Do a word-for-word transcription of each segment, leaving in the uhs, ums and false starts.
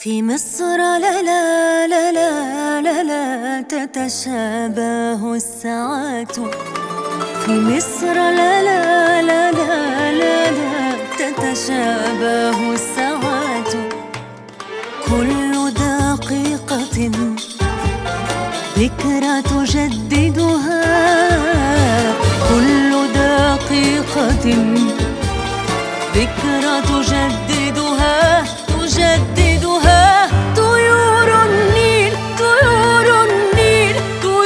في مصر لا لا لا لا لا لا تتشابه الساعات. في مصر لا لا لا لا لا لا تتشابه الساعات. كل دقيقة ذكرى تجددها، كل دقيقة ذكرى تجددها تجددها. طيور النيل طيور النيل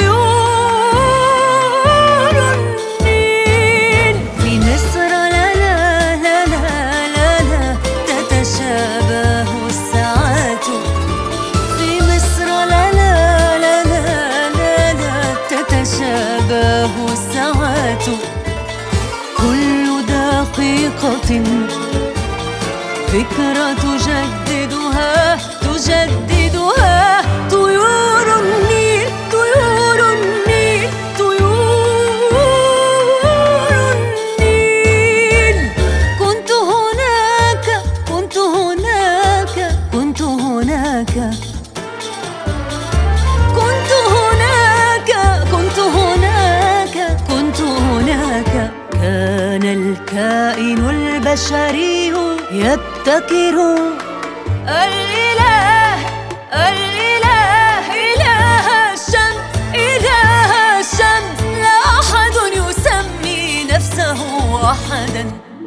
طيور النيل. في مصر لا لا لا لا لا لا تتشابه الساعات. في مصر لا لا لا لا لا لا تتشابه الساعات. كل دقيقة ذكرى تجددها تجددها. طيور النيل طيور النيل طيور النيل. كنت هناك كنت هناك كنت هناك كنت هناك كنت هناك كنت هناك. كان الكائن البشري يبتكر الإله الإله إله الشمس إله الشمس. لا أحد يسمي نفسه أحدا.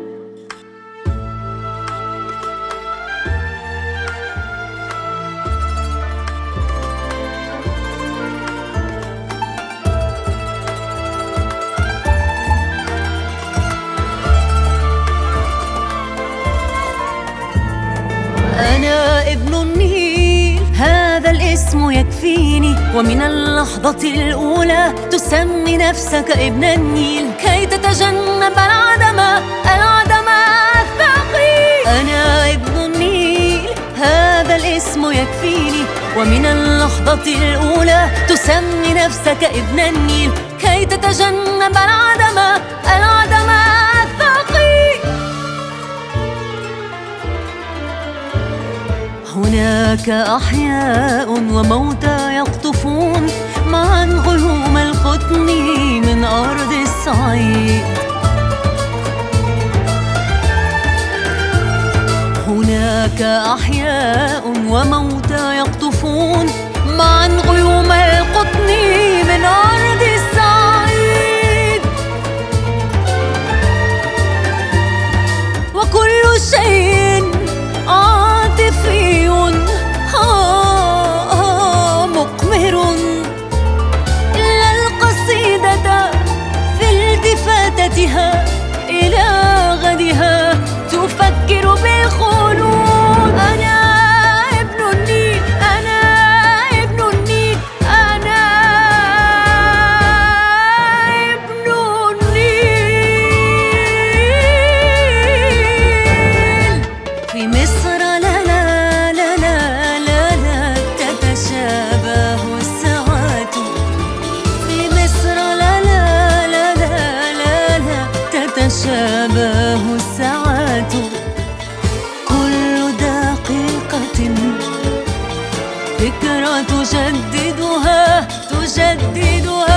أنا ابن النيل، هذا الاسم يكفيني. ومن اللحظة الأولى تسمي نفسك ابن النيل كي تتجنب العدم العدم الثقيل. أنا ابن النيل، هذا الاسم يكفيني. ومن اللحظة الأولى تسمي نفسك ابن النيل كي تتجنب العدم العدم الثقيل. هناك أحياء وموتى يقطفون معا غيوم القطن من أرض الصعيد. هناك أحياء وموتى يقطفون معا غيوم القطن من أرض الصعيد. وكل شيء عاطفي مقمر، إلا القصيدة في التفاتتها إلى غدها تفكر بالخلود. أنا ابن النيل أنا ابن النيل أنا ابن النيل. في مصر لا لا لا لا لا لا تتشابه الساعات. في مصر لا لا لا لا لا لا تتشابه الساعات. كل دقيقة ذكرى تجددها تجددها